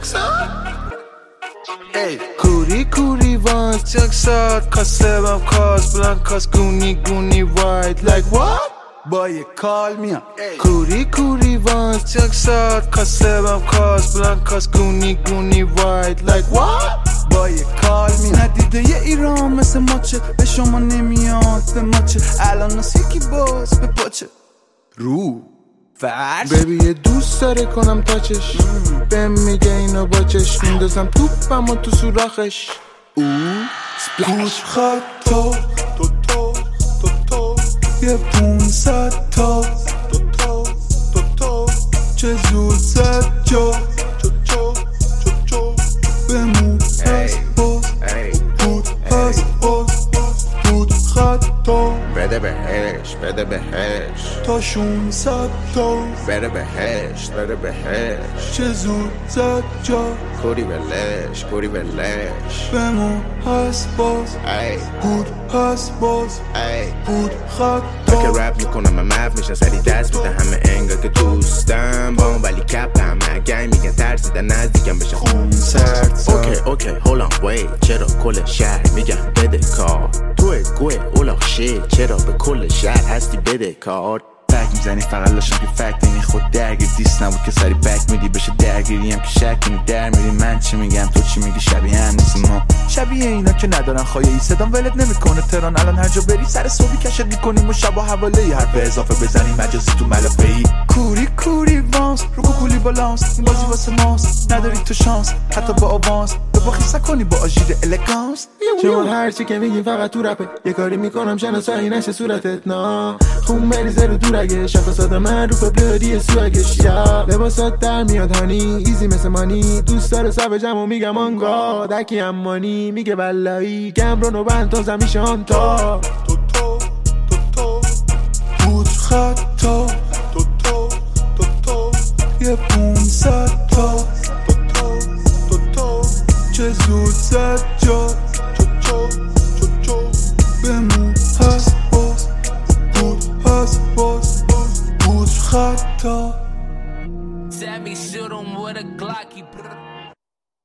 Ey, Kuri wants Jackshot, Kasebam, Cos, Blancas, Guni, white. Like what? Boy, call me up. Kuri wants Jackshot, Kasebam, Cos, Blancas, Guni, white. Like what? Boy, call me up. ندیده یه ایران مثل ماچه، به شما نمیاد به ماچه، الان از یکی باز به پاچه رو فرش. بیبی یه دوست داره کنم تاچش، بهم میگه اینو با چشم میندازم توپمو تو سوراخش. سپلش خطا تو یه 500 تا چه زود زد جا بمون هست باز بود هست باز بود خطا بده بهش تا 600 تا بده بهش چه زود زد جا کوری ولش بمون هست باز ای بود هست باز ای بود من خطا. که رپ میکنم مف میشن سری دست میده همه انگار که دوستم با ولی کپ همه گنگ میگن ترسیدن نزدیکم بشه خون سرد. اوکی هولان وی چرا کل شهر میگن بده کار توی گوه اولاق شید چرا به کل شهر هستی بده کار. فکر میزنی فقط لاشم که فکر اینی خود درگیر دیست نبود که سری بک میدی بشه درگیریم که شک در میری من چی میگم تو چی میگی شبیه هم نیستیم ما شبیه اینا که ندارن خواهی ای صدام ولد نمیکنه تهران الان هر جا بری سر صبحی کشت میکنیم و شب و حواله ای حرف اضافه بزنیم مجازی تو ملافه ای کوری وانس رو کولی بالانس این بازی واسه ماست نداری تو شانس حتی با آوانس به با خیسه کنی با آژیر الگانس. شما هر چی که میگی فقط تو رپه یه کاری میکنم شناسایی نشه صورتت نا خون بریزه رو دورگه شخصات من رو فبراری سوگش یا لباسات در میاد هانی ایزی مثل مانی دوست داره سب جمع میگم آنگا دکی امانی میگه بلایی گمرون و بند تازه میشه آنتا بود خطا یه 500 تا چه زود زد جا بمون هست باز بود هست باز بود خطا. Sammy shoot him with a Glocky.